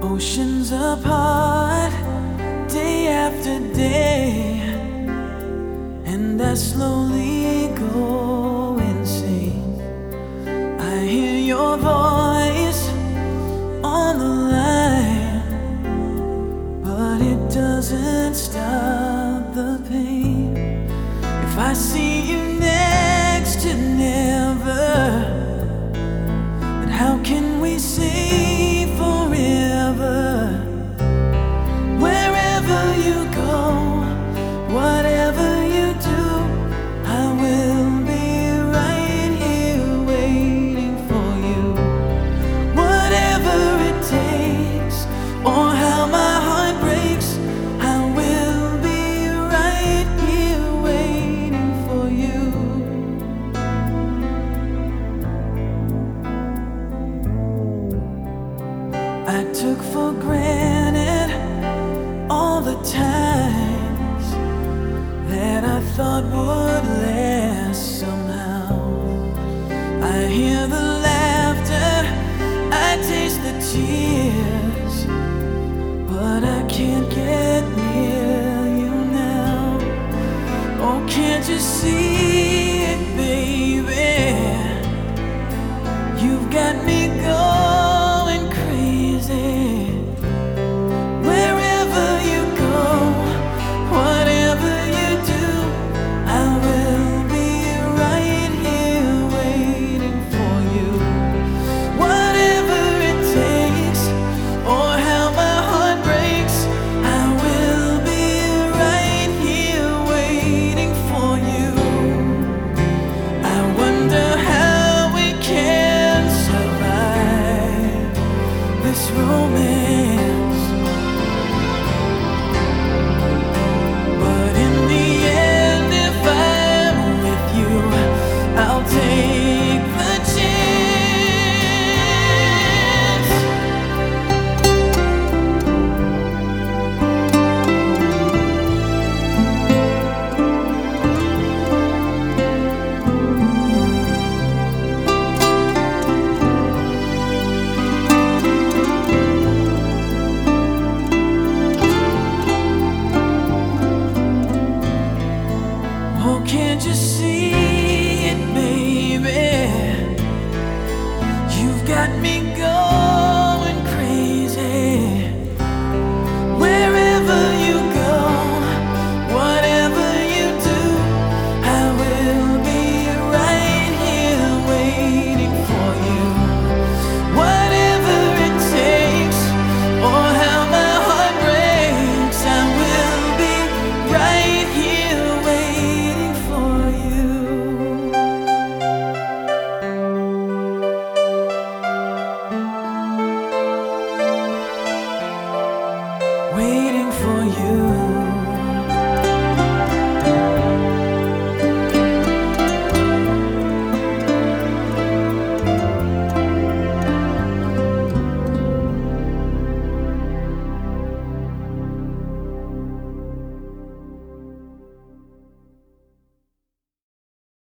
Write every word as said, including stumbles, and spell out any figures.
Oceans apart, day after day, and I slowly go insane. I hear your voice on the line, but it doesn't stop the pain. If I see you next to never, then how can we say forever? Wherever you go, whatever you do, I will be right here waiting for you. Whatever it takes, or how my heart breaks, I will be right here waiting for you. I took for granted all the times that I thought would last somehow. I hear the laughter, I taste the tears, but I can't get near you now. Oh, can't you see it, baby? You've got me going crazy. Wherever you go, whatever you do, I will be right here waiting for you. Whatever it takes, or how my heart breaks, I will be right here waiting for you. I wonder how we can survive this romance.